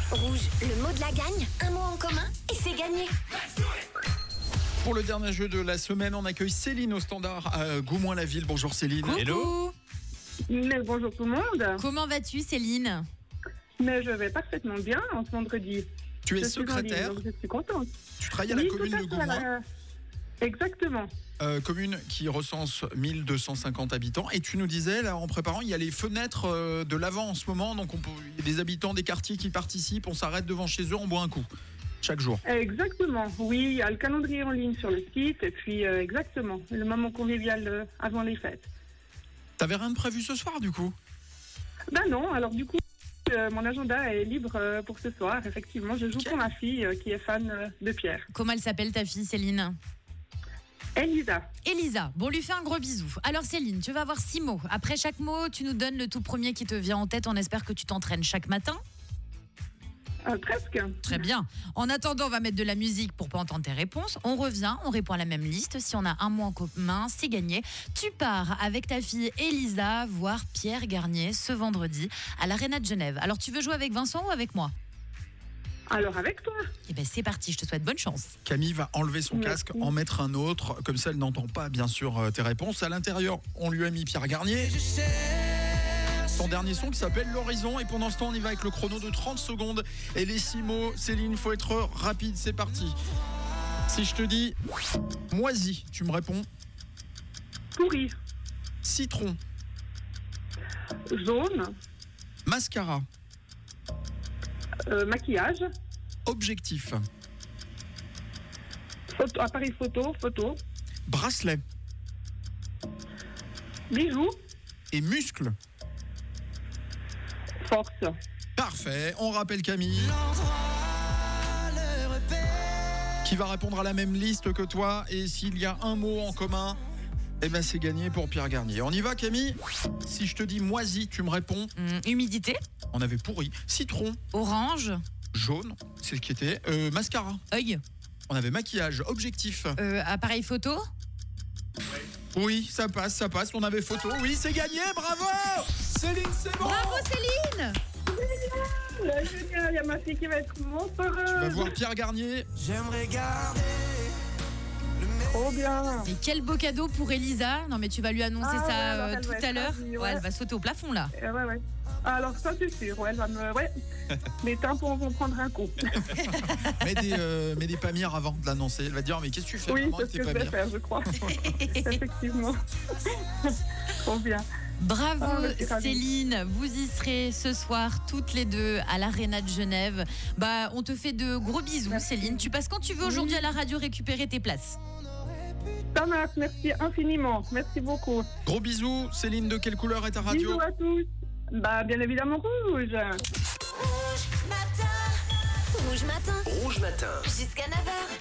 Rouge, le mot de la gagne, un mot en commun et c'est gagné. Pour le dernier jeu de la semaine, on accueille Céline au standard à Goumois-la-Ville. Bonjour Céline. Coucou. Hello. Mais bonjour tout le monde. Comment vas-tu, Céline? Mais je vais parfaitement bien en ce vendredi. Tu es Je suis en secrétaire, ligne, donc je suis contente. tu travailles à la commune tout à de fait, Goumois, exactement. commune qui recense 1250 habitants. Et tu nous disais, là, en préparant, il y a les fenêtres de l'avant en ce moment. Donc il y a des habitants des quartiers qui participent. On s'arrête devant chez eux, on boit un coup. Chaque jour. Exactement. Oui, il y a le calendrier en ligne sur le site. Et puis, exactement, le moment convivial avant les fêtes. T'avais rien de prévu ce soir, du coup? Ben non, alors du coup, mon agenda est libre pour ce soir. Effectivement, je joue Ok. pour ma fille qui est fan de Pierre. Comment elle s'appelle ta fille, Céline? Elisa. Elisa. Bon, on lui fait un gros bisou. Alors Céline, tu vas avoir 6 mots. Après chaque mot, tu nous donnes le tout premier qui te vient en tête. On espère que tu t'entraînes chaque matin. Presque. Très bien. En attendant, on va mettre de la musique pour pas entendre tes réponses. On revient, on répond à la même liste. Si on a un mot en commun, c'est gagné. Tu pars avec ta fille Elisa voir Pierre Garnier ce vendredi à l'Arena de Genève. Alors tu veux jouer avec Vincent ou avec moi? Alors avec toi. Eh ben c'est parti, je te souhaite bonne chance. Camille va enlever son Merci. casque, en mettre un autre. Comme ça, elle n'entend pas, bien sûr, tes réponses. À l'intérieur, on lui a mis Pierre Garnier. Son dernier son qui s'appelle L'Horizon. Et pendant ce temps, on y va avec le chrono de 30 secondes. Et les 6 mots, Céline, il faut être rapide. C'est parti. Si je te dis moisi, tu me réponds Pourri. citron, Jaune. mascara, Maquillage. objectif, Appareil photo. bracelet Bijoux. et muscle. Force. Parfait. On rappelle Camille qui va répondre à la même liste que toi. Et s'il y a un mot en commun, eh ben c'est gagné pour Pierre Garnier. On y va, Camille? Si je te dis moisi, tu me réponds. Humidité, On avait pourri. Citron, orange, jaune, c'est ce qui était. Mascara. œil, On avait maquillage. Objectif. appareil photo. Oui, ça passe. On avait photo. Oui, c'est gagné. Bravo Céline, c'est bon. Bravo Céline! Génial, il y a ma fille qui va être monstrueuse. Tu vas voir Pierre Garnier. J'aimerais garder Trop bien. Et quel beau cadeau pour Elisa. Non mais tu vas lui annoncer Ah, ça ouais, alors elle tout va à être l'heure. ravie, Ouais, ouais. elle va sauter au plafond là. Ouais. Alors ça c'est sûr, ouais, elle va me... Ouais. Les tympans vont prendre un coup. Mets des pamières avant de l'annoncer. Elle va dire mais qu'est-ce que tu fais Oui, maman, c'est avec ce tes que je vais pamières faire, je crois. Effectivement. Trop bien. Bravo Ah, mais je suis ravie. Céline, vous y serez ce soir toutes les deux à l'Arena de Genève. Bah, on te fait de gros bisous Merci. Céline. Tu passes quand tu veux aujourd'hui à la radio récupérer tes places. Ça marche, merci infiniment. Merci beaucoup. Gros bisous. Céline, de quelle couleur est ta radio? Bisous à tous. Bah, bien évidemment rouge. Rouge matin, Rouge Matin. jusqu'à 9h.